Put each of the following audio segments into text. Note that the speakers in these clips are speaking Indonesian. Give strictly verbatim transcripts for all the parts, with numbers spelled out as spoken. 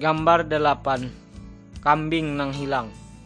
Gambar delapan, kambing nang hilang.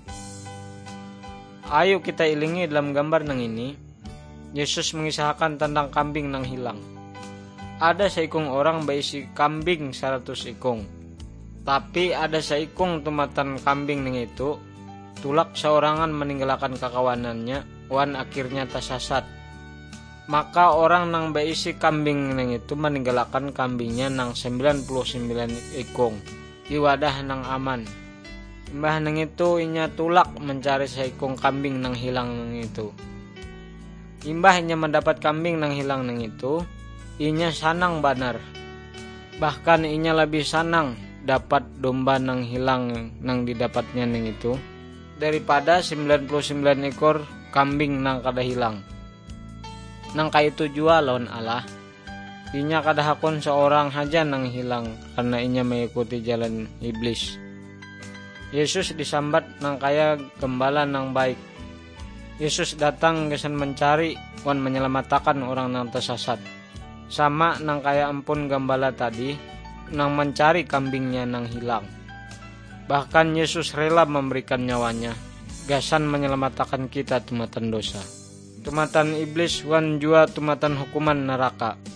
Ayo kita ilingi dalam gambar nang ini. Yesus mengisahkan tentang kambing nang hilang. Ada seikung orang berisi kambing seratus ikung. Tapi ada seikung tumatan kambing nang itu. Tulak seorangan meninggalkan kakawanannya, wan akhirnya tersasat. Maka orang nang berisi kambing nang itu meninggalkan kambingnya nang sembilan puluh sembilan ikung. Di wadah nang aman. Mbah nang itu inya tulak mencari seikung kambing nang hilang nang itu. Imbah inya mendapat kambing nang hilang nang itu, inya sanang banar. Bahkan inya lebih sanang dapat domba nang hilang nang didapatnya nang itu daripada sembilan puluh sembilan ekor kambing nang kada hilang. Nang kaitu jua lawan Allah. Inya kada hakun seorang haja nang hilang karena inya mengikuti jalan iblis. Yesus disambat nang kaya gembala nang baik. Yesus datang kesan mencari wan menyelamatkan orang nang tersasat. Sama nang kaya ampun gembala tadi nang mencari kambingnya nang hilang. Bahkan Yesus rela memberikan nyawanya gasan menyelamatkan kita tumatan dosa. Tumatan iblis wan jua tumatan hukuman neraka.